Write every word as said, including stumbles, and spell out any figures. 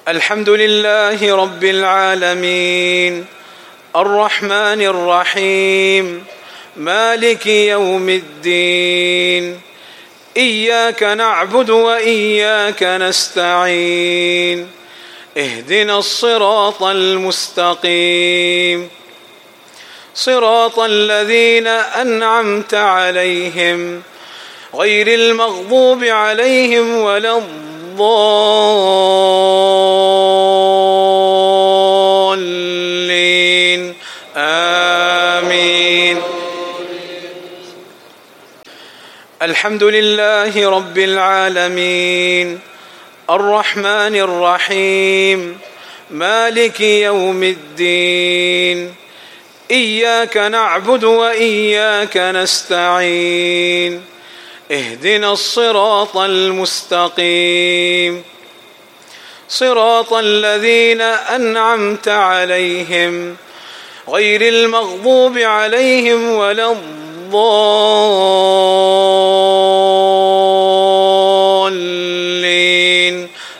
الحمد لله رب العالمين الرحمن الرحيم مالك يوم الدين إياك نعبد وإياك نستعين اهدنا الصراط المستقيم صراط الذين أنعمت عليهم غير المغضوب عليهم ولا الضالين آمين. الحمد لله رب العالمين الرحمن الرحيم مالك يوم الدين إياك نعبد وإياك نستعين اهدنا الصراط المستقيم صراط الذين أنعمت عليهم غير المغضوب عليهم ولا الضالين